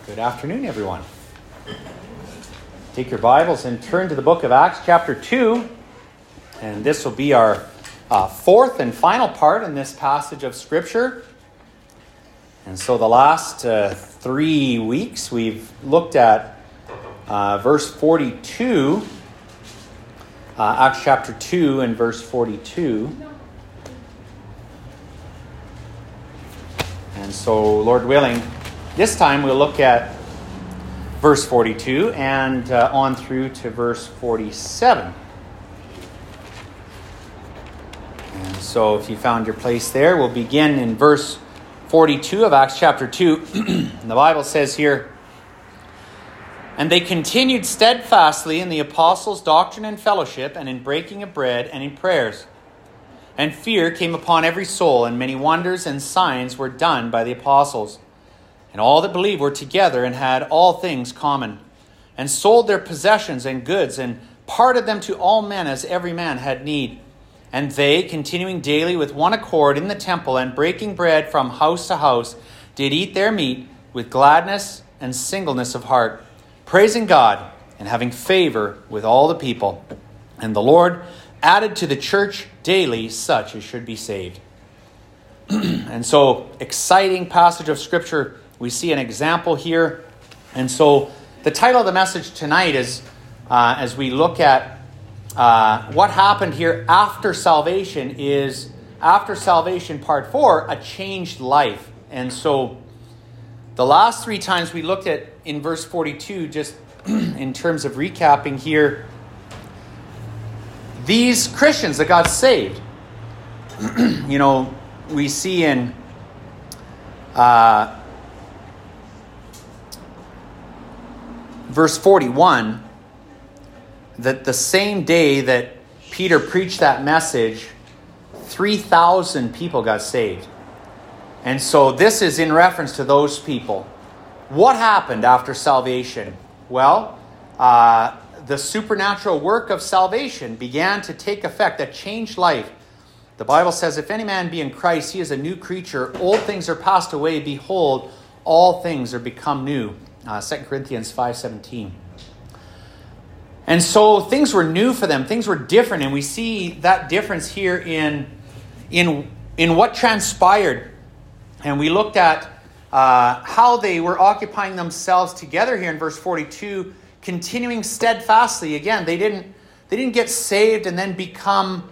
Good afternoon, everyone. Take your Bibles and turn to the book of Acts chapter 2. And this will be our fourth and final part in this passage of Scripture. And so the last 3 weeks we've looked at verse 42. Acts chapter 2 and verse 42. And so, Lord willing, this time we'll look at verse 42 and on through to verse 47. And so if you found your place there, we'll begin in verse 42 of Acts chapter 2. The Bible says here, "And they continued steadfastly in the apostles' doctrine and fellowship, and in breaking of bread, and in prayers. And fear came upon every soul, and many wonders and signs were done by the apostles. And all that believed were together and had all things common, and sold their possessions and goods, and parted them to all men as every man had need. And they, continuing daily with one accord in the temple, and breaking bread from house to house, did eat their meat with gladness and singleness of heart, praising God and having favor with all the people. And the Lord added to the church daily such as should be saved." And so, exciting passage of Scripture. We see an example here. And so the title of the message tonight is, as we look at what happened here after salvation, is after salvation part 4, a changed life. And so the last 3 times we looked at in verse 42, just in terms of recapping here, these Christians that got saved, we see in verse 41, that the same day that Peter preached that message, 3,000 people got saved. And so this is in reference to those people. What happened after salvation? Well, the supernatural work of salvation began to take effect, a changed life. The Bible says, "If any man be in Christ, he is a new creature. Old things are passed away. Behold, all things are become new." 2 Corinthians 5:17. And so things were new for them. Things were different. And we see that difference here in what transpired. And we looked at how they were occupying themselves together here in verse 42, continuing steadfastly. Again, they didn't get saved and then become,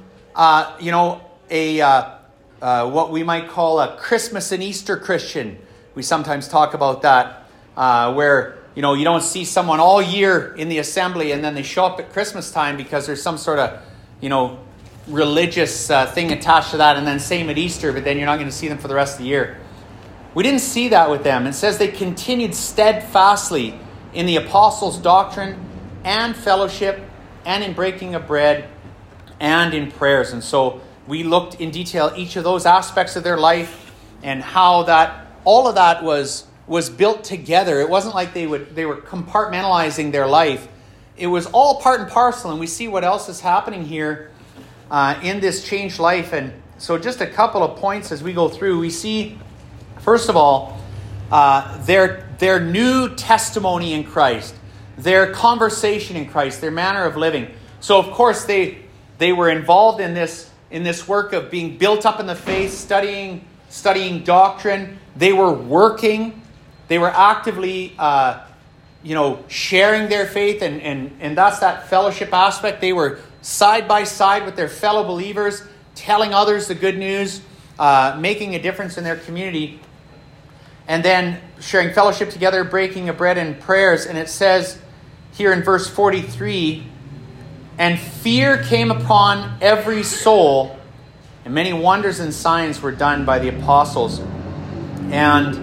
what we might call a Christmas and Easter Christian. We sometimes talk about that. Where, you don't see someone all year in the assembly and then they show up at Christmas time because there's some sort of, religious thing attached to that, and then same at Easter, but then you're not going to see them for the rest of the year. We didn't see that with them. It says they continued steadfastly in the apostles' doctrine and fellowship, and in breaking of bread, and in prayers. And so we looked in detail each of those aspects of their life and how all of that was built together. It wasn't like they were compartmentalizing their life. It was all part and parcel, and we see what else is happening here in this changed life. And so just a couple of points as we go through. We see, first of all, their new testimony in Christ, their conversation in Christ, their manner of living. So of course they were involved in this work of being built up in the faith, studying doctrine. They were working. They were actively, sharing their faith, and that's that fellowship aspect. They were side by side with their fellow believers, telling others the good news, making a difference in their community, and then sharing fellowship together, breaking of bread and prayers. And it says here in verse 43, "And fear came upon every soul, and many wonders and signs were done by the apostles." And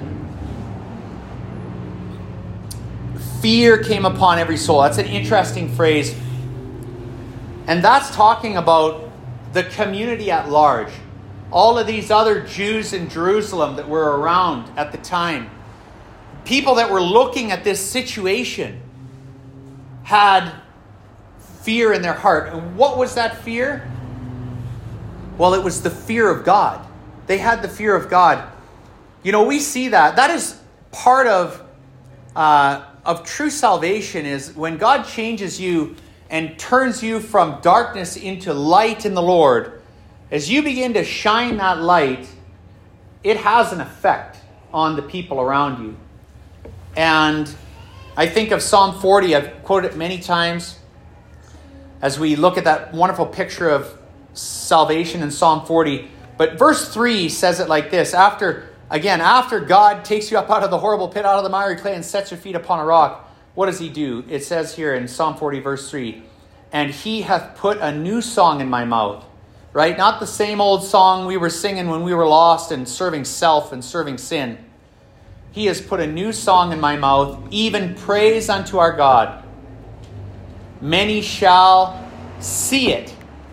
fear came upon every soul. That's an interesting phrase. And that's talking about the community at large. All of these other Jews in Jerusalem that were around at the time. People that were looking at this situation had fear in their heart. And what was that fear? Well, it was the fear of God. They had the fear of God. We see that. That is part of of true salvation is when God changes you and turns you from darkness into light in the Lord. As you begin to shine that light, it has an effect on the people around you. And I think of Psalm 40. I've quoted it many times as we look at that wonderful picture of salvation in Psalm 40. But verse 3 says it like this. After God takes you up out of the horrible pit, out of the miry clay, and sets your feet upon a rock, what does he do? It says here in Psalm 40, verse 3, and he hath put a new song in my mouth. Right? Not the same old song we were singing when we were lost and serving self and serving sin. He has put a new song in my mouth, even praise unto our God. Many shall see it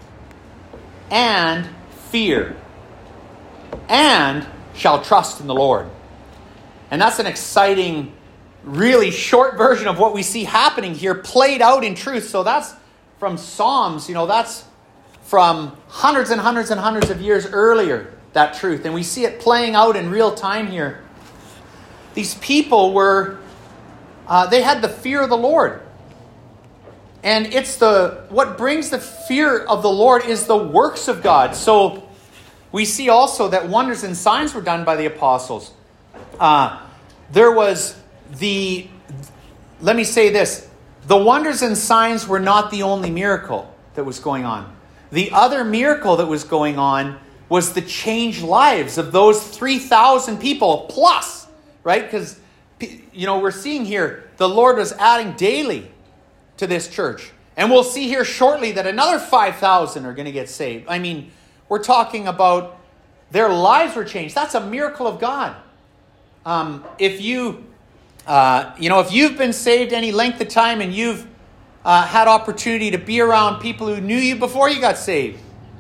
and fear and shall trust in the Lord. And that's an exciting, really short version of what we see happening here, played out in truth. So that's from Psalms, that's from hundreds and hundreds and hundreds of years earlier, that truth. And we see it playing out in real time here. These people they had the fear of the Lord. And what brings the fear of the Lord is the works of God. So we see also that wonders and signs were done by the apostles. Let me say this, the wonders and signs were not the only miracle that was going on. The other miracle that was going on was the changed lives of those 3,000 people plus, right? Because, we're seeing here the Lord was adding daily to this church. And we'll see here shortly that another 5,000 are going to get saved. I mean, we're talking about their lives were changed. That's a miracle of God. If you've been saved any length of time and you've had opportunity to be around people who knew you before you got saved,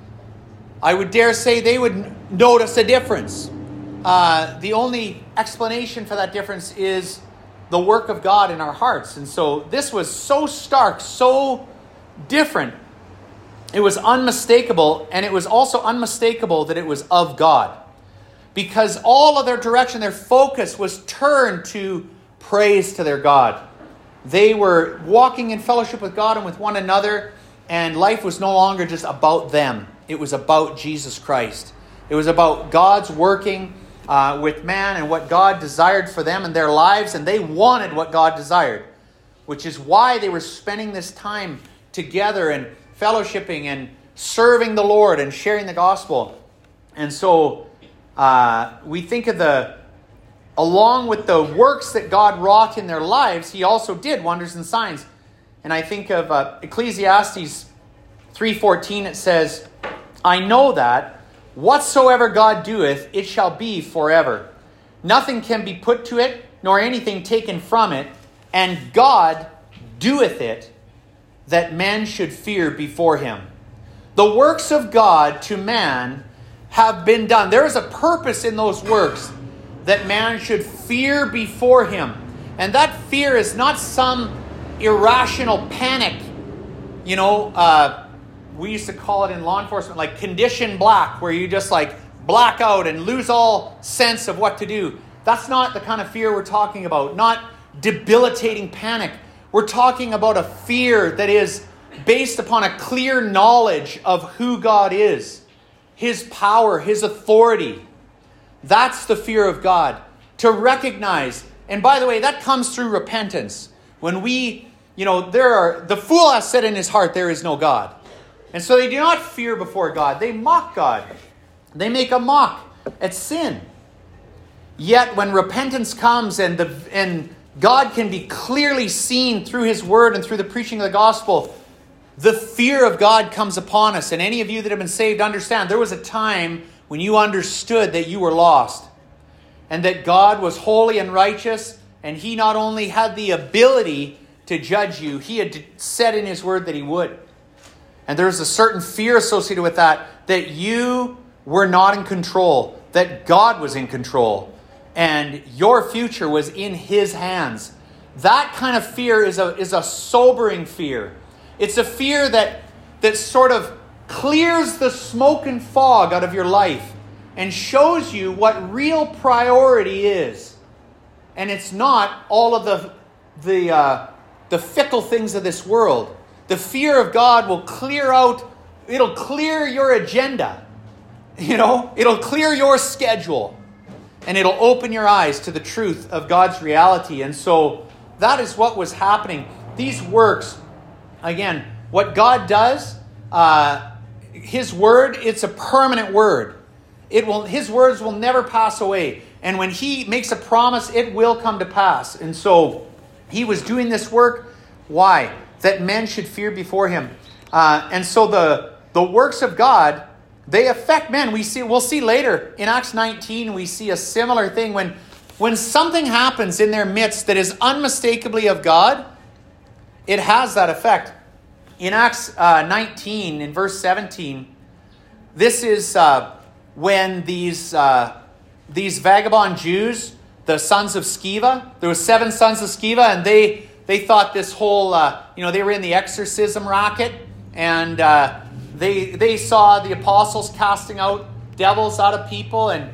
I would dare say they would notice a difference. The only explanation for that difference is the work of God in our hearts. And so this was so stark, so different. It was unmistakable, and it was also unmistakable that it was of God. Because all of their direction, their focus was turned to praise to their God. They were walking in fellowship with God and with one another, and life was no longer just about them. It was about Jesus Christ. It was about God's working with man and what God desired for them and their lives, and they wanted what God desired, which is why they were spending this time together and fellowshipping and serving the Lord and sharing the gospel. And so we think of along with the works that God wrought in their lives, he also did wonders and signs. And I think of Ecclesiastes 3:14. It says, I know that whatsoever God doeth, it shall be forever. Nothing can be put to it, nor anything taken from it. And God doeth it, that men should fear before him. The works of God to man have been done. There is a purpose in those works, that man should fear before him. And that fear is not some irrational panic. We used to call it in law enforcement like condition black, where you just like black out and lose all sense of what to do. That's not the kind of fear we're talking about. Not debilitating panic. We're talking about a fear that is based upon a clear knowledge of who God is, his power, his authority. That's the fear of God. To recognize, and by the way, that comes through repentance. When the fool has said in his heart, there is no God. And so they do not fear before God. They mock God. They make a mock at sin. Yet when repentance comes and God can be clearly seen through his word and through the preaching of the gospel, the fear of God comes upon us. And any of you that have been saved understand there was a time when you understood that you were lost and that God was holy and righteous, and he not only had the ability to judge you, he had said in his word that he would. And there's a certain fear associated with that you were not in control, that God was in control, and your future was in his hands. That kind of fear is a sobering fear. It's a fear that sort of clears the smoke and fog out of your life and shows you what real priority is. and it's not all of the fickle things of this world. The fear of God will it'll clear your agenda. It'll clear your schedule. And it'll open your eyes to the truth of God's reality. And so that is what was happening. These works, again, what God does, His word, it's a permanent word. His words will never pass away. And when He makes a promise, it will come to pass. And so He was doing this work. Why? That men should fear before Him. And so the works of God, they affect men. We'll see later in Acts 19, we see a similar thing. When something happens in their midst that is unmistakably of God, it has that effect. In Acts 19, in verse 17, this is when these vagabond Jews, the sons of Sceva, there were 7 sons of Sceva, and they thought this whole, they were in the exorcism racket, and they saw the apostles casting out devils out of people and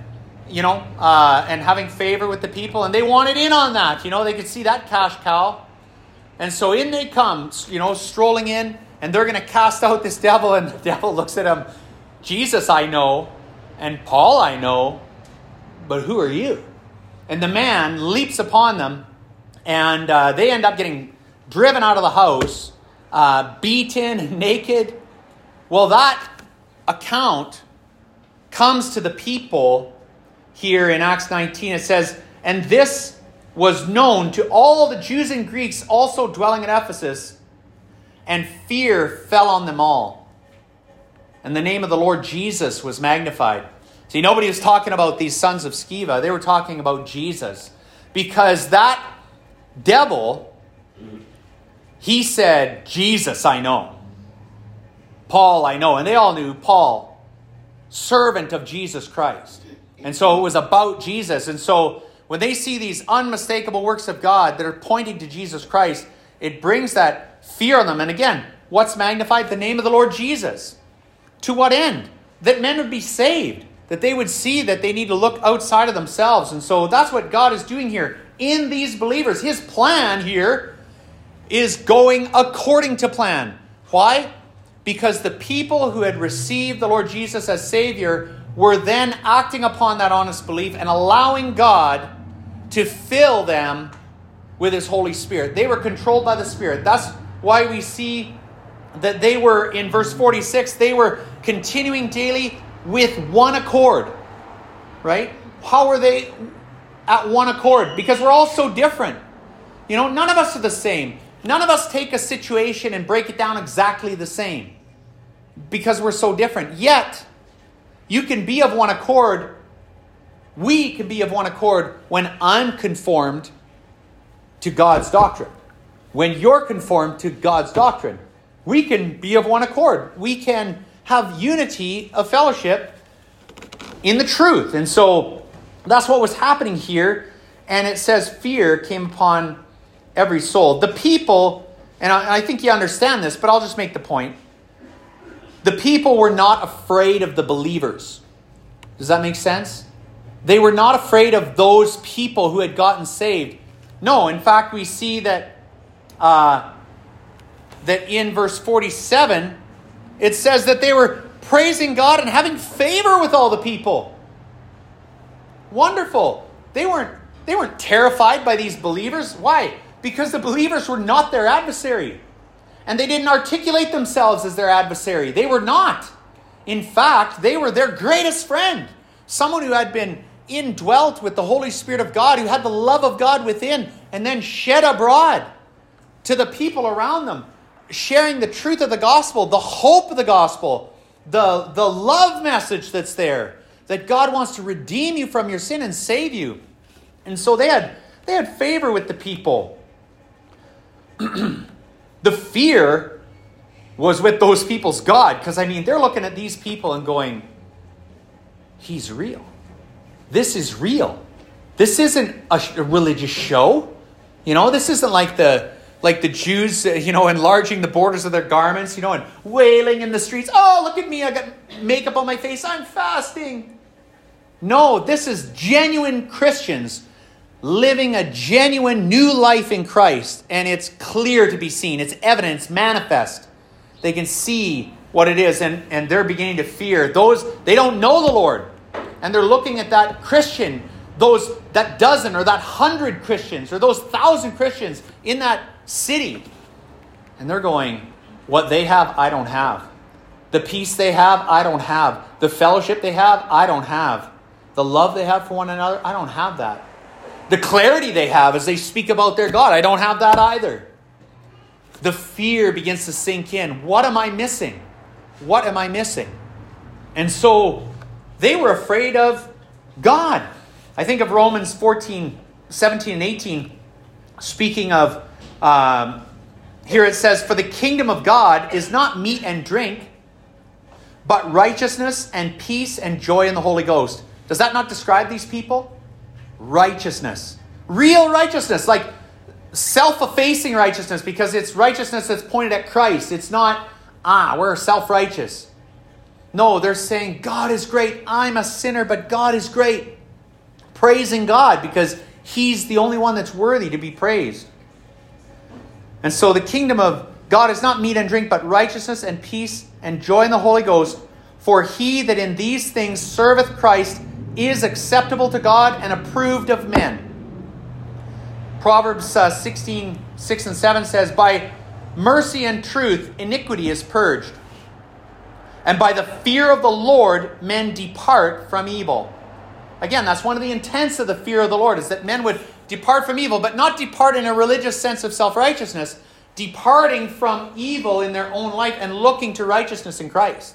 having favor with the people, and they wanted in on that. They could see that cash cow. And so in they come, strolling in, and they're going to cast out this devil, and the devil looks at him, Jesus I know, and Paul I know, but who are you? And the man leaps upon them, and they end up getting driven out of the house, beaten, naked. Well, that account comes to the people here in Acts 19. It says, and this was known to all the Jews and Greeks also dwelling at Ephesus, and fear fell on them all. And the name of the Lord Jesus was magnified. See, nobody was talking about these sons of Sceva. They were talking about Jesus. Because that devil, he said, Jesus I know. Paul I know. And they all knew Paul, servant of Jesus Christ. And so it was about Jesus. And so when they see these unmistakable works of God that are pointing to Jesus Christ, it brings that fear on them. And again, what's magnified? The name of the Lord Jesus. To what end? That men would be saved. That they would see that they need to look outside of themselves. And so that's what God is doing here in these believers. His plan here is going according to plan. Why? Because the people who had received the Lord Jesus as Savior were then acting upon that honest belief and allowing God to fill them with His Holy Spirit. They were controlled by the Spirit. That's why we see that they were, in verse 46, they were continuing daily with one accord. Right? How were they at one accord? Because we're all so different. None of us are the same. None of us take a situation and break it down exactly the same. Because we're so different. Yet, you can be of one accord. We can be of one accord when I'm conformed to God's doctrine. When you're conformed to God's doctrine. We can be of one accord. We can have unity of fellowship in the truth. And so that's what was happening here. And it says fear came upon every soul. The people, and I think you understand this, but I'll just make the point. The people were not afraid of the believers. Does that make sense? They were not afraid of those people who had gotten saved. No, in fact, we see that in verse 47, it says that they were praising God and having favor with all the people. Wonderful. They weren't terrified by these believers. Why? Because the believers were not their adversary. And they didn't articulate themselves as their adversary. They were not. In fact, they were their greatest friend. Someone who had been indwelt with the Holy Spirit of God, who had the love of God within, and then shed abroad to the people around them, sharing the truth of the gospel, the hope of the gospel, the love message that's there, that God wants to redeem you from your sin and save you. And so they had favor with the people. The fear was with those people's God, because they're looking at these people and going, He's real. This is real. This isn't a religious show. This isn't like the Jews, enlarging the borders of their garments, and wailing in the streets. Oh, look at me. I got makeup on my face. I'm fasting. No, this is genuine Christians living a genuine new life in Christ, and it's clear to be seen. It's evident, it's manifest. They can see what it is, and they're beginning to fear. Those, they don't know the Lord, and they're looking at that Christian, that dozen or that 100 Christians or those 1,000 Christians in that city, and they're going, what they have, I don't have. The peace they have, I don't have. The fellowship they have, I don't have. The love they have for one another, I don't have that. The clarity they have as they speak about their God, I don't have that either. The fear begins to sink in. What am I missing? What am I missing? And so they were afraid of God. I think of Romans 14, 17 and 18, speaking of, here it says, for the kingdom of God is not meat and drink, but righteousness and peace and joy in the Holy Ghost. Does that not describe these people? Righteousness. Real righteousness, like self-effacing righteousness, because it's righteousness that's pointed at Christ. It's not, we're self-righteous. No, they're saying, God is great. I'm a sinner, but God is great. Praising God because He's the only one that's worthy to be praised. And so the kingdom of God is not meat and drink, but righteousness and peace and joy in the Holy Ghost. For he that in these things serveth Christ is acceptable to God and approved of men. Proverbs 16, 6 and 7 says, by mercy and truth iniquity is purged, and by the fear of the Lord men depart from evil. Again, that's one of the intents of the fear of the Lord, is that men would depart from evil, but not depart in a religious sense of self-righteousness, departing from evil in their own life and looking to righteousness in Christ.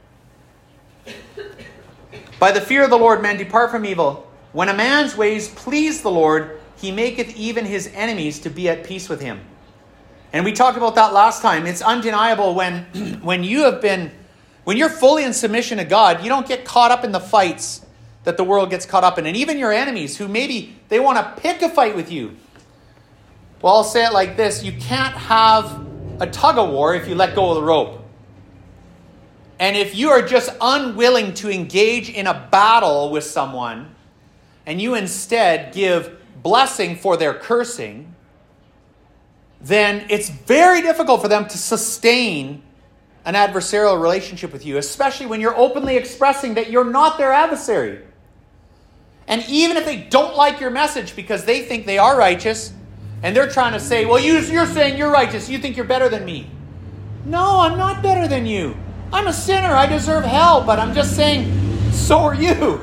By the fear of the Lord men depart from evil. When a man's ways please the Lord, he maketh even his enemies to be at peace with him. And we talked about that last time. It's undeniable when you're fully in submission to God, you don't get caught up in the fights that the world gets caught up in. And even your enemies who maybe they want to pick a fight with you. Well, I'll say it like this. You can't have a tug of war if you let go of the rope. And if you are just unwilling to engage in a battle with someone, and you instead give blessing for their cursing, then it's very difficult for them to sustain an adversarial relationship with you, especially when you're openly expressing that you're not their adversary. And even if they don't like your message because they think they are righteous, and they're trying to say, well, you're saying you're righteous, you think you're better than me. No, I'm not better than you. I'm a sinner, I deserve hell, but I'm just saying, so are you.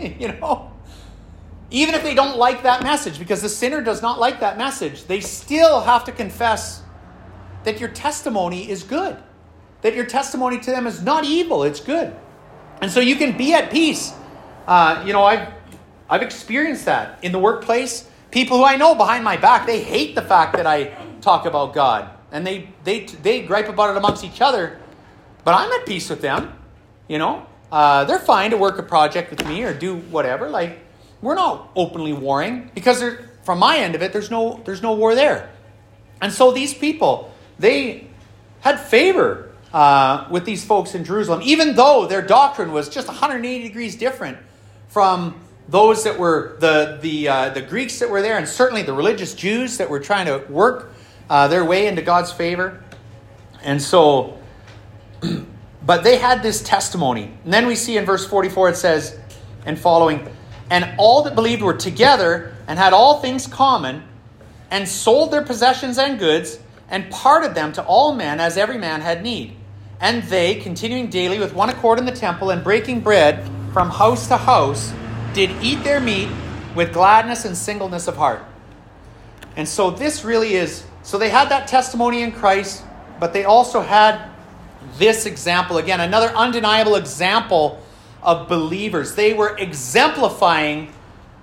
Even if they don't like that message, because the sinner does not like that message, they still have to confess that your testimony is good. That your testimony to them is not evil, it's good. And so you can be at peace. I've experienced that in the workplace. People who I know behind my back, they hate the fact that I talk about God. And they gripe about it amongst each other. But I'm at peace with them. They're fine to work a project with me or do whatever. Like, we're not openly warring because from my end of it, there's no war there. And so these people, they had favor with these folks in Jerusalem, even though their doctrine was just 180 degrees different from those that were the Greeks that were there, and certainly the religious Jews that were trying to work their way into God's favor. And so, but they had this testimony. And then we see in verse 44, it says, and following, and all that believed were together and had all things common, and sold their possessions and goods, and parted them to all men as every man had need. And they, continuing daily with one accord in the temple, and breaking bread from house to house, did eat their meat with gladness and singleness of heart. And so this really is, so they had that testimony in Christ, but they also had this example. Again, another undeniable example of believers. They were exemplifying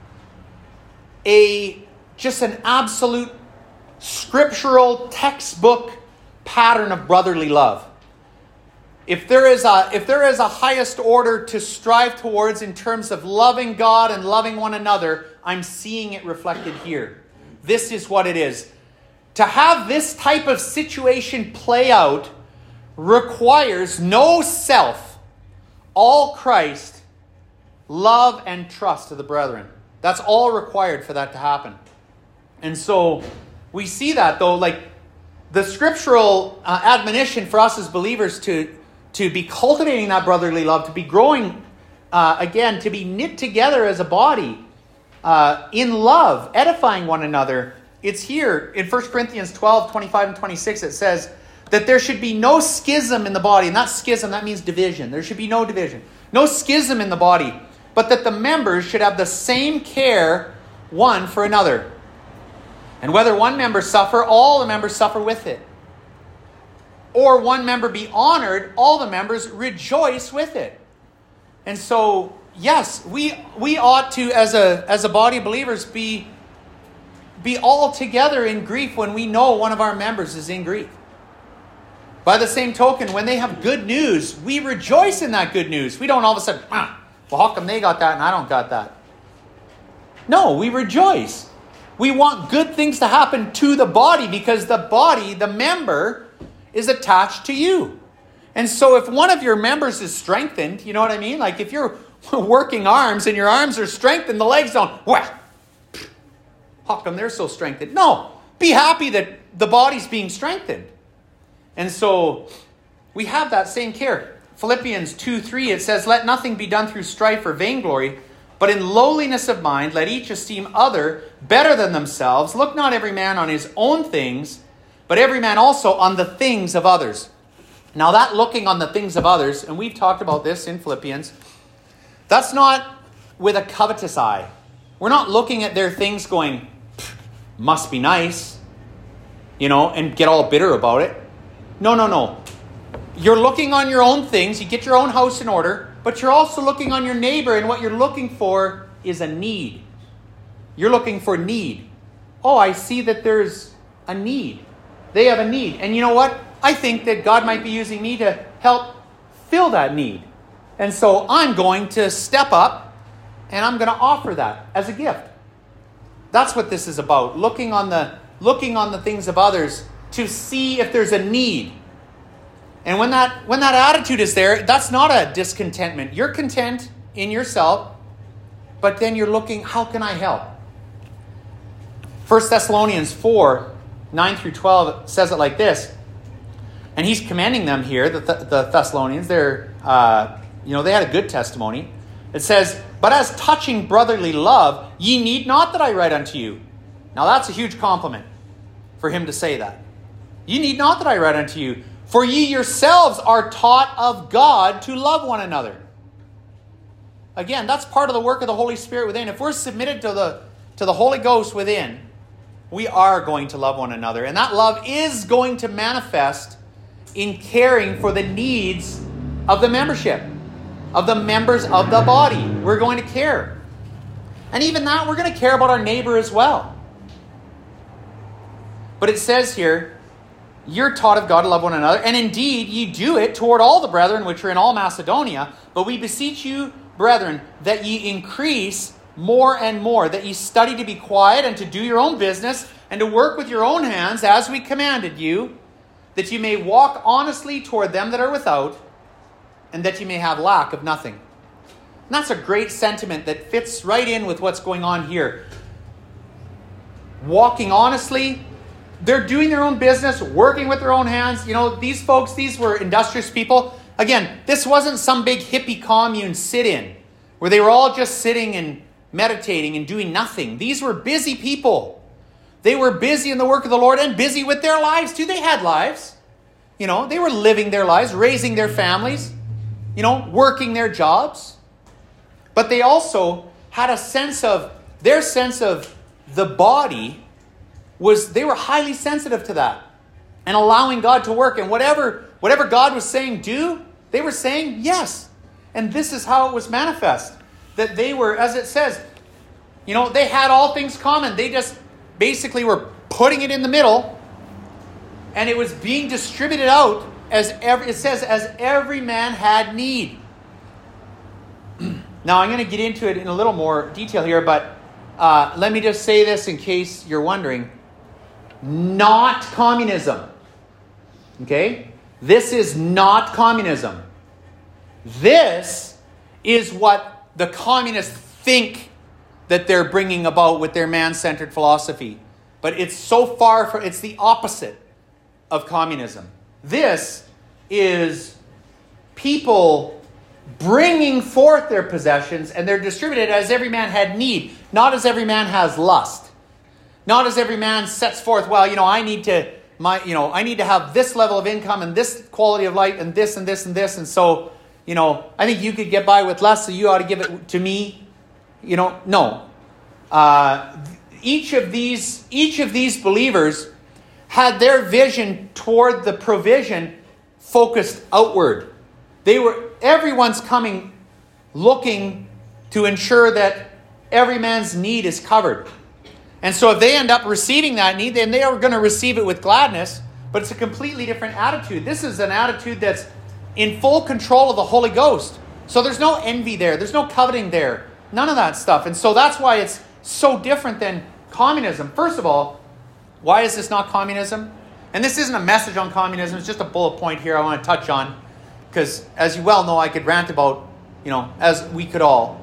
just an absolute scriptural textbook pattern of brotherly love. If there is a highest order to strive towards in terms of loving God and loving one another, I'm seeing it reflected here. This is what it is. To have this type of situation play out requires no self, all Christ, love and trust of the brethren. That's all required for that to happen. And so we see that, though, like the scriptural admonition for us as believers to be cultivating that brotherly love, to be growing, again, to be knit together as a body in love, edifying one another. It's here in 1 Corinthians 12, 25 and 26. It says that there should be no schism in the body. And that schism, that means division. There should be no division. No schism in the body. But that the members should have the same care one for another. And whether one member suffer, all the members suffer with it. Or one member be honored, all the members rejoice with it. And so, yes, we ought to, as a body of believers, be all together in grief when we know one of our members is in grief. By the same token, when they have good news, we rejoice in that good news. We don't all of a sudden, well, how come they got that and I don't got that? No, we rejoice. We want good things to happen to the body because the body, the member, is attached to you. And so if one of your members is strengthened, you know what I mean? Like if you're working arms and your arms are strengthened, the legs don't, well, how come they're so strengthened? No, be happy that the body's being strengthened. And so we have that same care. Philippians 2:3, it says, let nothing be done through strife or vainglory, but in lowliness of mind, let each esteem other better than themselves. Look not every man on his own things, but every man also on the things of others. Now that looking on the things of others, and we've talked about this in Philippians, that's not with a covetous eye. We're not looking at their things going, must be nice, and get all bitter about it. No. You're looking on your own things. You get your own house in order, but you're also looking on your neighbor, and what you're looking for is a need. You're looking for need. Oh, I see that there's a need. They have a need. And you know what? I think that God might be using me to help fill that need. And so I'm going to step up and I'm going to offer that as a gift. That's what this is about. Looking on the things of others to see if there's a need. And when that attitude is there, that's not a discontentment. You're content in yourself, but then you're looking, how can I help? 1 Thessalonians 4, 9 through 12 says it like this. And he's commending them here, the Thessalonians. They had a good testimony. It says, but as touching brotherly love, ye need not that I write unto you. Now that's a huge compliment for him to say that. Ye need not that I write unto you, for ye yourselves are taught of God to love one another. Again, that's part of the work of the Holy Spirit within. If we're submitted to the Holy Ghost within, we are going to love one another. And that love is going to manifest in caring for the needs of the membership, of the members of the body. We're going to care. And even that, we're going to care about our neighbor as well. But it says here, you're taught of God to love one another, and indeed ye do it toward all the brethren which are in all Macedonia. But we beseech you, brethren, that ye increase more and more, that ye study to be quiet and to do your own business and to work with your own hands as we commanded you, that you may walk honestly toward them that are without, and that you may have lack of nothing. And that's a great sentiment that fits right in with what's going on here. Walking honestly, they're doing their own business, working with their own hands. These folks, these were industrious people. Again, this wasn't some big hippie commune sit-in where they were all just sitting and meditating and doing nothing. These were busy people. They were busy in the work of the Lord and busy with their lives too. They had lives. They were living their lives, raising their families, working their jobs. But they also had their sense of the body they were highly sensitive to that and allowing God to work. And whatever God was saying do, they were saying yes. And this is how it was manifest. That they were, as it says, they had all things common. They just basically were putting it in the middle, and it was being distributed out as every man had need. Now I'm going to get into it in a little more detail here, but let me just say this in case you're wondering. Not communism. Okay? This is not communism. This is what the communists think that they're bringing about with their man-centered philosophy. But it's so far from, it's the opposite of communism. This is people bringing forth their possessions, and they're distributed as every man had need, not as every man has lust. Not as every man sets forth, well, I need to have this level of income and this quality of life and this and this and this, and so, I think you could get by with less, so you ought to give it to me. No. Each of these believers had their vision toward the provision focused outward. Everyone's coming looking to ensure that every man's need is covered. And so if they end up receiving that need, then they are going to receive it with gladness, but it's a completely different attitude. This is an attitude that's in full control of the Holy Ghost. So there's no envy there. There's no coveting there. None of that stuff. And so that's why it's so different than communism. First of all, why is this not communism? And this isn't a message on communism. It's just a bullet point here I want to touch on. Because as you well know, I could rant about, as we could all.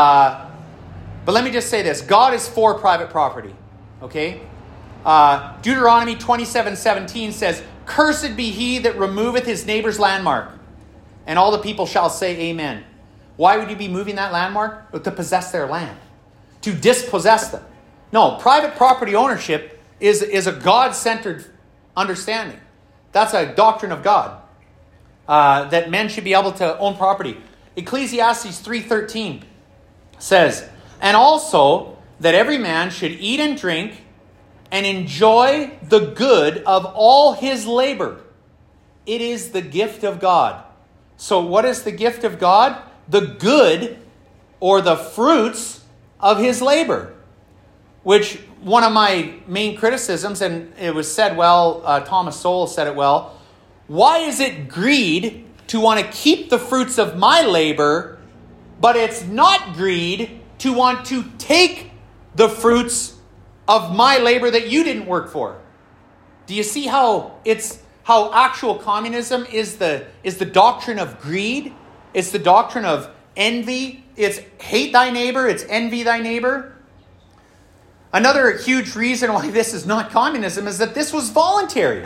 But let me just say this. God is for private property. Okay? Deuteronomy 27:17 says, "Cursed be he that removeth his neighbor's landmark." And all the people shall say amen. Why would you be moving that landmark? To possess their land. To dispossess them. No, private property ownership is a God-centered understanding. That's a doctrine of God. That men should be able to own property. Ecclesiastes 3:13 says, "And also that every man should eat and drink and enjoy the good of all his labor. It is the gift of God." So what is the gift of God? The good or the fruits of his labor. Which one of my main criticisms, and it was said well, Thomas Sowell said it well, why is it greed to want to keep the fruits of my labor, but it's not greed to want to take the fruits of my labor that you didn't work for? Do you see how actual communism is the doctrine of greed? It's the doctrine of envy. It's hate thy neighbor. It's envy thy neighbor. Another huge reason why this is not communism is that this was voluntary.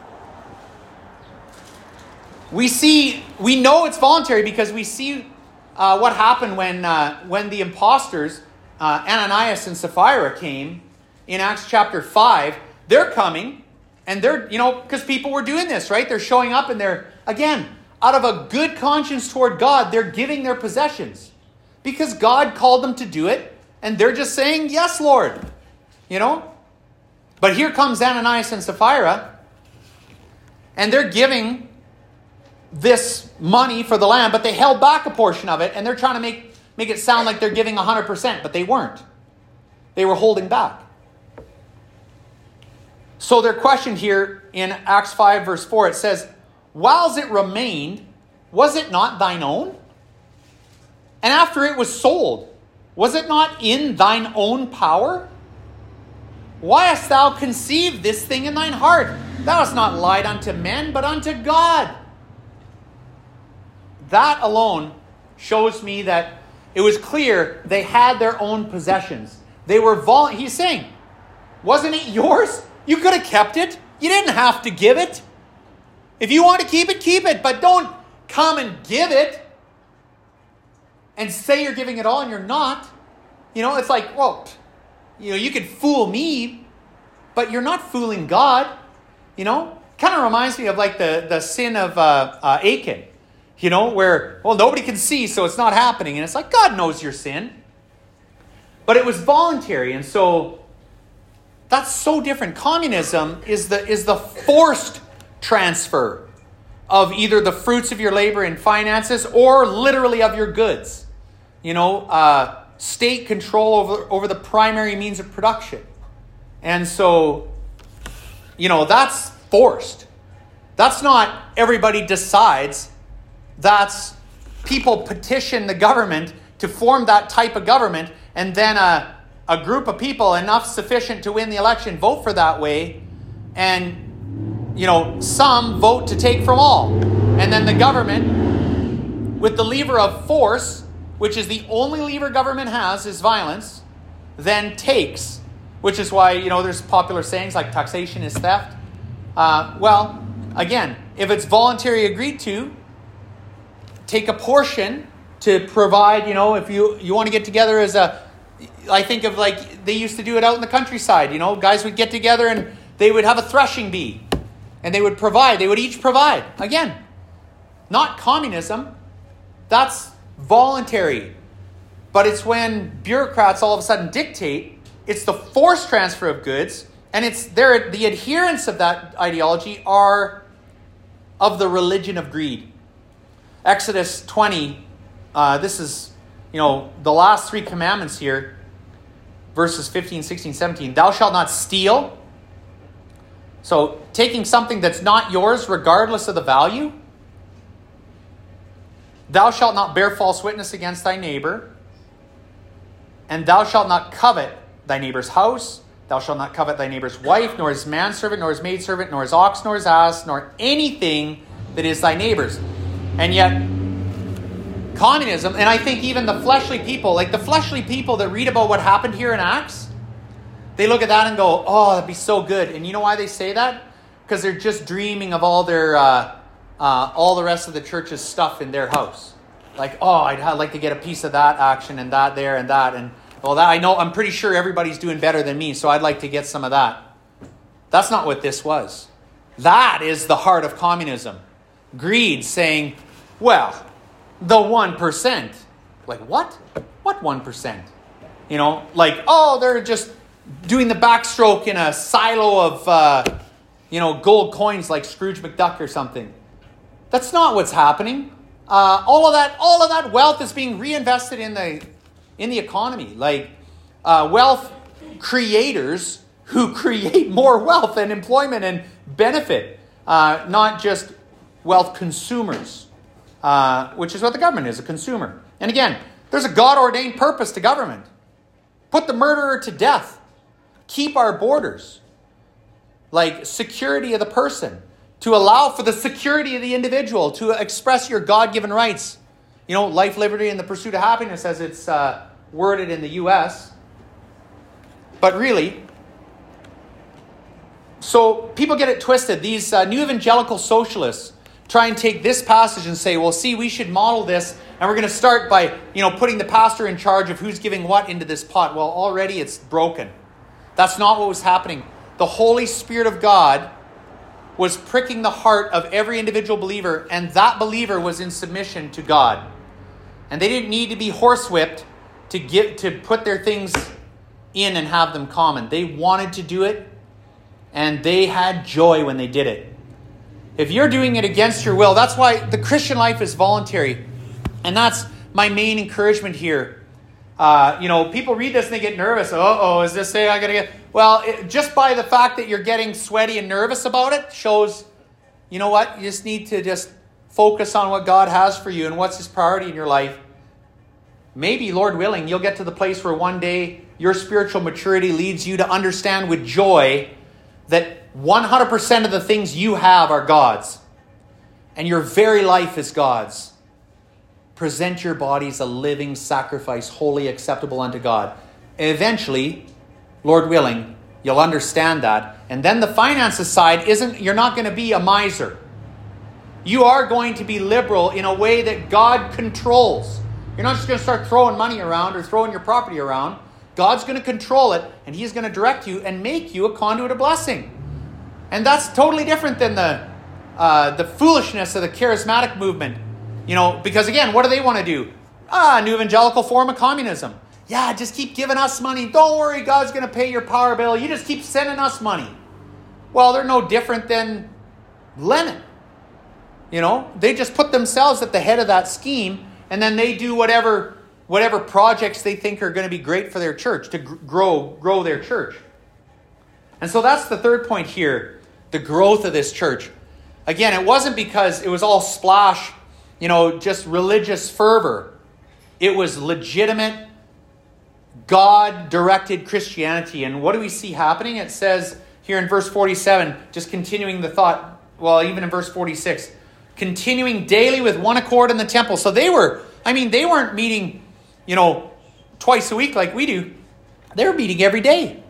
We know it's voluntary because we see what happened when the imposters, Ananias and Sapphira, came in Acts chapter 5. They're coming, and they're, because people were doing this, right? They're showing up and they're, again, out of a good conscience toward God, they're giving their possessions. Because God called them to do it, and they're just saying, "Yes, Lord." But here comes Ananias and Sapphira, and they're giving this money for the land, but they held back a portion of it, and they're trying to make it sound like they're giving 100%, but they weren't. They were holding back. So they're questioned here in Acts 5 verse 4. It says, "Whiles it remained, was it not thine own? And after it was sold, was it not in thine own power? Why hast thou conceived this thing in thine heart? Thou hast not lied unto men, but unto God." That alone shows me that it was clear they had their own possessions. They were he's saying, wasn't it yours? You could have kept it. You didn't have to give it. If you want to keep it, but don't come and give it and say you're giving it all and you're not. It's like, well, you could fool me, but you're not fooling God. Kind of reminds me of like the sin of Achan. Where, well, nobody can see, so it's not happening. And it's like, God knows your sin. But it was voluntary, and so that's so different. Communism is the forced transfer of either the fruits of your labor in finances or literally of your goods. State control over the primary means of production. And so, that's forced. That's not everybody decides. That's people petition the government to form that type of government, and then a group of people, enough sufficient to win the election, vote for that way, and some vote to take from all. And then the government, with the lever of force, which is the only lever government has, is violence, then takes, which is why, there's popular sayings like taxation is theft. Well, again, if it's voluntary agreed to, take a portion to provide, if you want to get together I think of like they used to do it out in the countryside, guys would get together and they would have a threshing bee and they would each provide. Again, not communism. That's voluntary. But it's when bureaucrats all of a sudden dictate, it's the forced transfer of goods, and the adherents of that ideology are of the religion of greed. Exodus 20, this is, the last 3 commandments here, verses 15, 16, 17. Thou shalt not steal. So taking something that's not yours regardless of the value. Thou shalt not bear false witness against thy neighbor. And thou shalt not covet thy neighbor's house. Thou shalt not covet thy neighbor's wife, nor his manservant, nor his maidservant, nor his ox, nor his ass, nor anything that is thy neighbor's. And yet, communism, and I think even the fleshly people, like the fleshly people that read about what happened here in Acts, they look at that and go, oh, that'd be so good. And you know why they say that? Because they're just dreaming of all the rest of the church's stuff in their house. Like, oh, I'd like to get a piece of that action and that there and that. And, well, that I'm pretty sure everybody's doing better than me, so I'd like to get some of that. That's not what this was. That is the heart of communism. Greed saying, well, the 1%. Like, what? What 1%? They're just doing the backstroke in a silo of, gold coins like Scrooge McDuck or something. That's not what's happening. All of that wealth is being reinvested in the economy. Like wealth creators who create more wealth and employment and benefit, not just wealth consumers, which is what the government is, a consumer. And again, there's a God-ordained purpose to government. Put the murderer to death. Keep our borders. Like security of the person. To allow for the security of the individual, to express your God-given rights. Life, liberty, and the pursuit of happiness as it's worded in the U.S. But really, so people get it twisted. These new evangelical socialists try and take this passage and say, well, see, we should model this, and we're going to start by, putting the pastor in charge of who's giving what into this pot. Well, already it's broken. That's not what was happening. The Holy Spirit of God was pricking the heart of every individual believer, and that believer was in submission to God. And they didn't need to be horsewhipped to put their things in and have them common. They wanted to do it, and they had joy when they did it. If you're doing it against your will, that's why the Christian life is voluntary. And that's my main encouragement here. People read this and they get nervous. Is this saying I got to get... Well, just by the fact that you're getting sweaty and nervous about it shows, you know what? You just need to just focus on what God has for you and what's His priority in your life. Maybe, Lord willing, you'll get to the place where one day your spiritual maturity leads you to understand with joy that 100% of the things you have are God's. And your very life is God's. Present your bodies a living sacrifice, wholly acceptable unto God. Eventually, Lord willing, you'll understand that. And then the finances side you're not going to be a miser. You are going to be liberal in a way that God controls. You're not just going to start throwing money around or throwing your property around. God's going to control it, and He's going to direct you and make you a conduit of blessing. And that's totally different than the foolishness of the charismatic movement. Because again, what do they want to do? A new evangelical form of communism. Yeah, just keep giving us money. Don't worry, God's going to pay your power bill. You just keep sending us money. Well, they're no different than Lenin. They just put themselves at the head of that scheme, and then they do whatever projects they think are going to be great for their church, to grow their church. And so that's the third point here, the growth of this church. Again, it wasn't because it was all splash, just religious fervor. It was legitimate, God-directed Christianity. And what do we see happening? It says here in verse 47, just continuing the thought, well, even in verse 46, continuing daily with one accord in the temple. So they weren't meeting, twice a week like we do. They were meeting every day.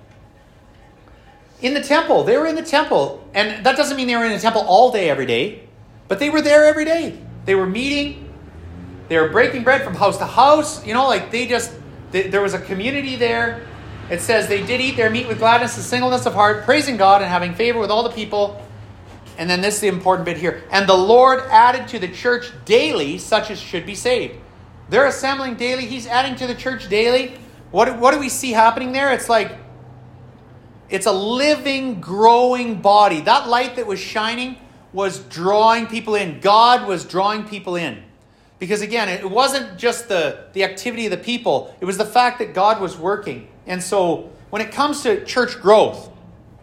In the temple. They were in the temple. And that doesn't mean they were in the temple all day every day. But they were there every day. They were meeting. They were breaking bread from house to house. You know, like there was a community there. It says they did eat their meat with gladness and singleness of heart, praising God and having favor with all the people. And then this is the important bit here. And the Lord added to the church daily such as should be saved. They're assembling daily. He's adding to the church daily. What do we see happening there? It's like, it's a living, growing body. That light that was shining was drawing people in. God was drawing people in. Because again, it wasn't just the activity of the people. It was the fact that God was working. And so when it comes to church growth,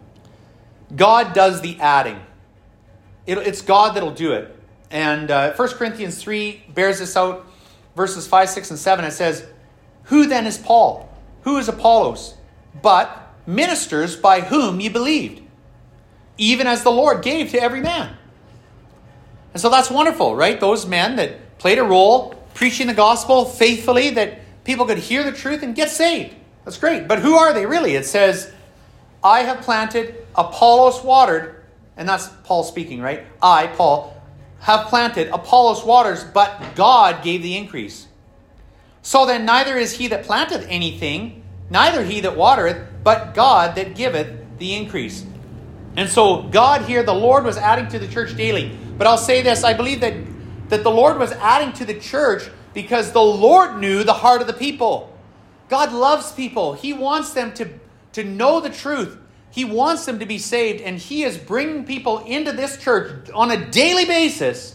God does the adding. It's God that'll do it. And 1 Corinthians 3 bears this out. Verses 5, 6, and 7, it says, who then is Paul? Who is Apollos? But ministers by whom ye believed, even as the Lord gave to every man. And so that's wonderful, right? Those men that played a role preaching the gospel faithfully, that people could hear the truth and get saved. That's great. But who are they really? It says, I have planted, Apollos watered, and that's Paul speaking, right? I, Paul, have planted, Apollos waters, but God gave the increase. So then neither is he that planteth anything, neither he that watereth, but God that giveth the increase. And so God here, the Lord was adding to the church daily. But I'll say this, I believe that the Lord was adding to the church because the Lord knew the heart of the people. God loves people. He wants them to know the truth. He wants them to be saved, and He is bringing people into this church on a daily basis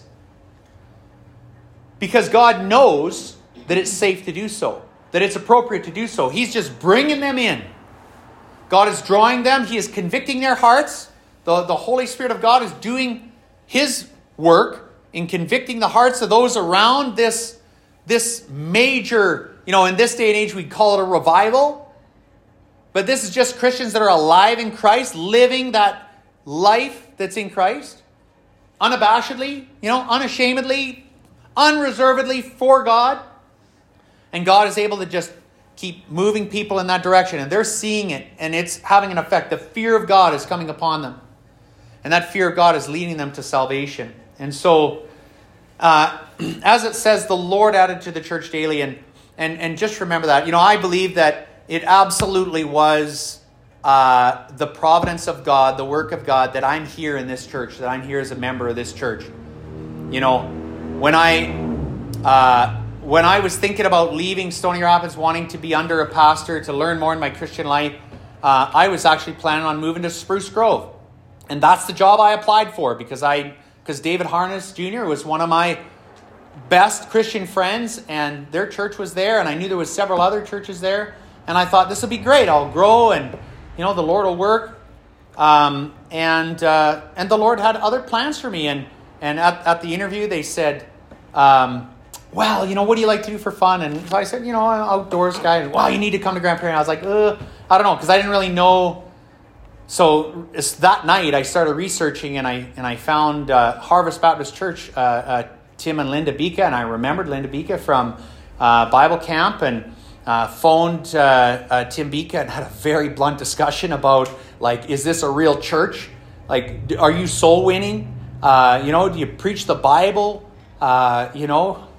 because God knows that it's safe to do so, that it's appropriate to do so. He's just bringing them in. God is drawing them. He is convicting their hearts. The Holy Spirit of God is doing His work in convicting the hearts of those around this major, in this day and age, we'd call it a revival. But this is just Christians that are alive in Christ, living that life that's in Christ, unabashedly, unashamedly, unreservedly for God. And God is able to just keep moving people in that direction. And they're seeing it, and it's having an effect. The fear of God is coming upon them. And that fear of God is leading them to salvation. And so, as it says, the Lord added to the church daily. And just remember that. I believe that it absolutely was the providence of God, the work of God, that I'm here in this church, that I'm here as a member of this church. When I was thinking about leaving Stony Rapids, wanting to be under a pastor, to learn more in my Christian life, I was actually planning on moving to Spruce Grove. And that's the job I applied for because David Harness Jr. was one of my best Christian friends, and their church was there, and I knew there was several other churches there. And I thought, this will be great. I'll grow, and the Lord will work. And the Lord had other plans for me. And at the interview, they said, well, what do you like to do for fun? And so I said, I'm an outdoors guy. And, well, you need to come to Grand Prairie. And I was like, I don't know, because I didn't really know. So that night, I started researching, and I found Harvest Baptist Church, Tim and Linda Bika, and I remembered Linda Bika from Bible camp, and phoned Tim Bika and had a very blunt discussion about, is this a real church? Are you soul winning? Do you preach the Bible? And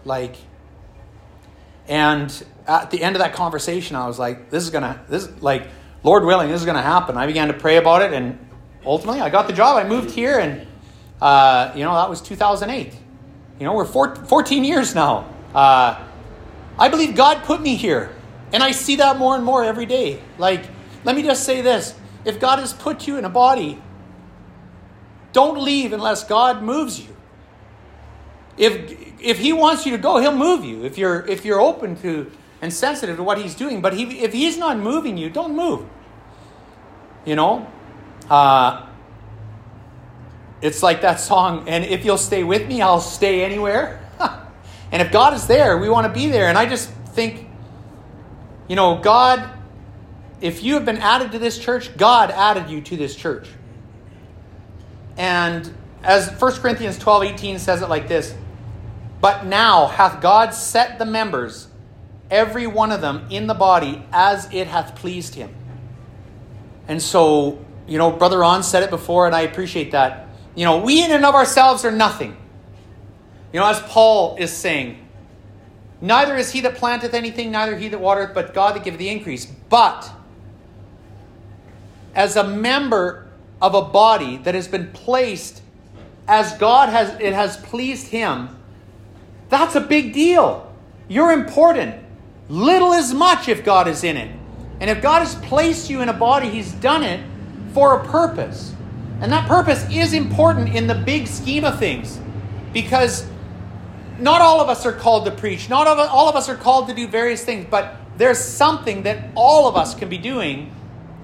at the end of that conversation, I was like, Lord willing, this is going to happen. I began to pray about it, and ultimately I got the job. I moved here, and, that was 2008. We're 14 years now. I believe God put me here, and I see that more and more every day. Let me just say this. If God has put you in a body, don't leave unless God moves you. If He wants you to go, He'll move you. If you're open to and sensitive to what He's doing. But if He's not moving you, don't move. It's like that song, and if you'll stay with me, I'll stay anywhere. And if God is there, we want to be there. And I just think, God, if you have been added to this church, God added you to this church. And as 1 Corinthians 12:18 says it like this, but now hath God set the members, every one of them in the body as it hath pleased him. And so, Brother Ron said it before, and I appreciate that. We in and of ourselves are nothing. As Paul is saying, neither is he that planteth anything, neither he that watereth, but God that giveth the increase. But as a member of a body that has been placed as it has pleased him, that's a big deal. You're important. Little is much if God is in it. And if God has placed you in a body, he's done it for a purpose. And that purpose is important in the big scheme of things. Because not all of us are called to preach. Not all of us are called to do various things. But there's something that all of us can be doing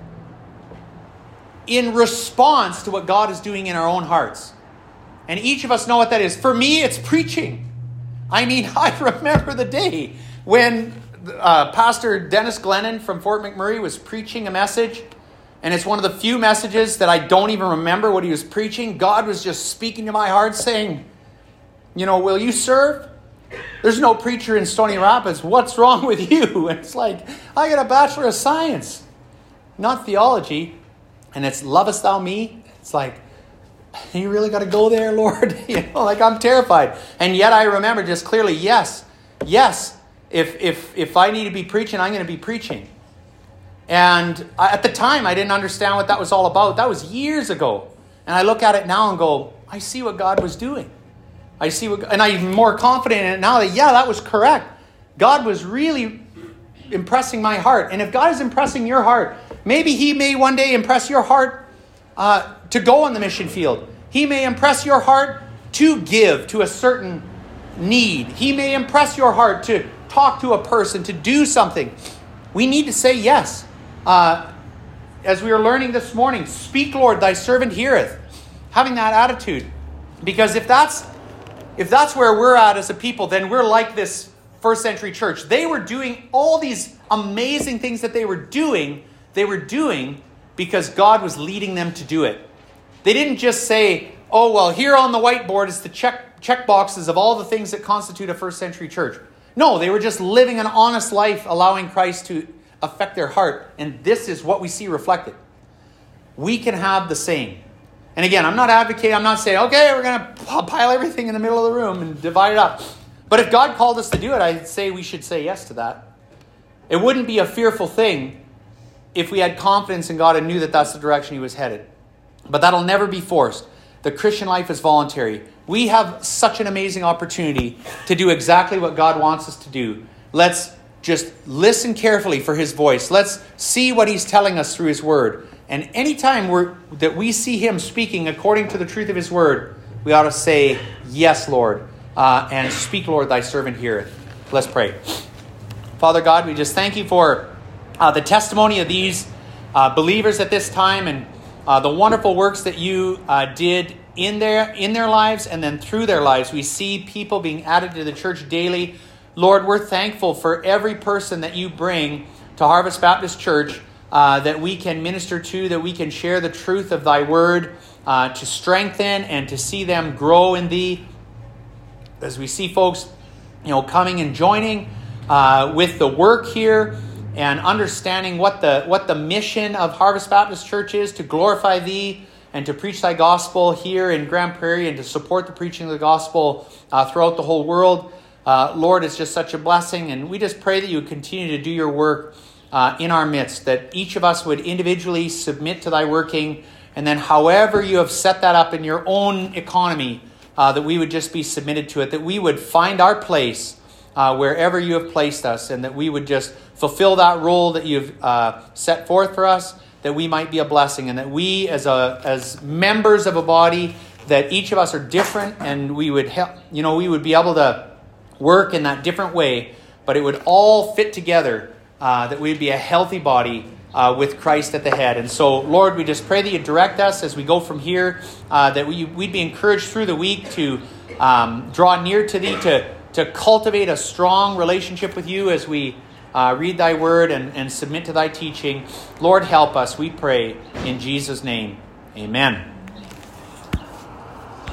in response to what God is doing in our own hearts. And each of us know what that is. For me, it's preaching. I remember the day when Pastor Dennis Glennon from Fort McMurray was preaching a message. And it's one of the few messages that I don't even remember what he was preaching. God was just speaking to my heart saying, will you serve? There's no preacher in Stony Rapids. What's wrong with you? And it's like, I got a Bachelor of Science, not theology. And it's, lovest thou me? It's like, you really got to go there, Lord? I'm terrified. And yet I remember just clearly, yes, if I need to be preaching, I'm going to be preaching. And at the time, I didn't understand what that was all about. That was years ago. And I look at it now and go, I see what God was doing. And I'm more confident in it now that, that was correct. God was really impressing my heart. And if God is impressing your heart, maybe he may one day impress your heart to go on the mission field. He may impress your heart to give to a certain need. He may impress your heart to talk to a person, to do something. We need to say yes. As we were learning this morning, speak, Lord, thy servant heareth. Having that attitude. Because if that's where we're at as a people, then we're like this first century church. They were doing all these amazing things that they were doing because God was leading them to do it. They didn't just say, oh, well, here on the whiteboard is the check boxes of all the things that constitute a first century church. No, they were just living an honest life, allowing Christ to affect their heart. And this is what we see reflected. We can have the same. And again, I'm not advocating, I'm not saying, okay, we're going to pile everything in the middle of the room and divide it up. But if God called us to do it, I'd say we should say yes to that. It wouldn't be a fearful thing if we had confidence in God and knew that that's the direction he was headed. But that'll never be forced. The Christian life is voluntary. We have such an amazing opportunity to do exactly what God wants us to do. Let's just listen carefully for his voice. Let's see what he's telling us through his word. And anytime that we see him speaking according to the truth of his word, we ought to say, yes, Lord, and speak, Lord, thy servant heareth. Let's pray. Father God, we just thank you for the testimony of these believers at this time and the wonderful works that you did in their lives and then through their lives. We see people being added to the church daily. Lord, we're thankful for every person that you bring to Harvest Baptist Church that we can minister to, that we can share the truth of thy word to strengthen and to see them grow in thee. As we see folks, coming and joining with the work here and understanding what the mission of Harvest Baptist Church is, to glorify thee and to preach thy gospel here in Grand Prairie and to support the preaching of the gospel throughout the whole world. Lord, it's just such a blessing, and we just pray that you would continue to do your work in our midst, that each of us would individually submit to thy working, and then however you have set that up in your own economy, that we would just be submitted to it, that we would find our place wherever you have placed us, and that we would just fulfill that role that you've set forth for us, that we might be a blessing, and that we as members of a body, that each of us are different, and we would help, we would be able to work in that different way, but it would all fit together, that we'd be a healthy body with Christ at the head. And so, Lord, we just pray that you direct us as we go from here, that we'd be encouraged through the week to draw near to thee, to cultivate a strong relationship with you as we read thy word and submit to thy teaching. Lord, help us, we pray, in Jesus' name. Amen.